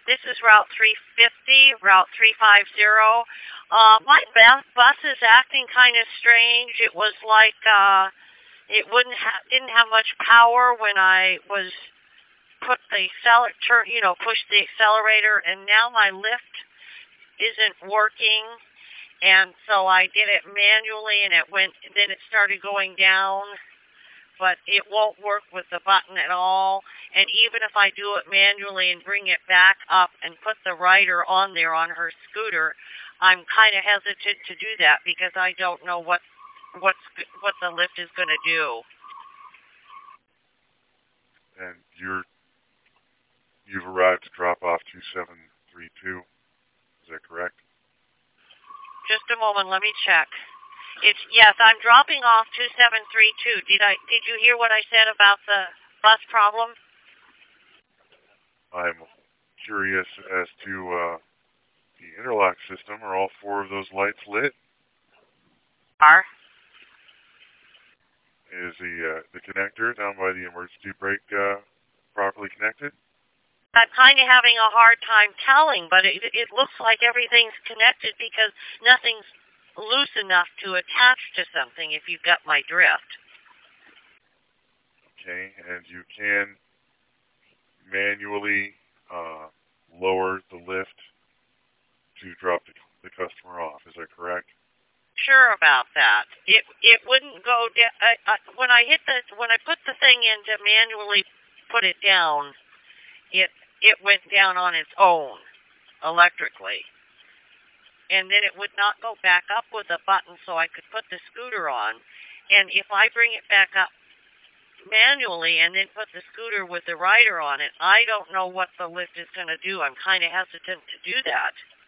This is Route 350, Route 350. My bus is acting kind of strange. It was like it didn't have much power when I was put the pushed the accelerator, and now my lift isn't working. And so I did it manually, and then it started going down, but it won't work with the button at all. And even if I do it manually and bring it back up and put the rider on there on her scooter, I'm kind of hesitant to do that because I don't know what the lift is going to do. And you've arrived to drop off 2732. Is that correct? Just a moment, let me check. Yes, I'm dropping off 2732. Did you hear what I said about the bus problem? I'm curious as to the interlock system. Are all four of those lights lit? Are? Is the connector down by the emergency brake properly connected? I'm kind of having a hard time telling, but it looks like everything's connected because nothing's loose enough to attach to something, if you've got my drift. Okay, and you can manually lower the lift to drop the customer off. Is that correct? Sure about that. It wouldn't go down. When I put the thing in to manually put it down, it went down on its own electrically. And then it would not go back up with a button so I could put the scooter on. And if I bring it back up manually and then put the scooter with the rider on it, I don't know what the lift is going to do. I'm kind of hesitant to do that.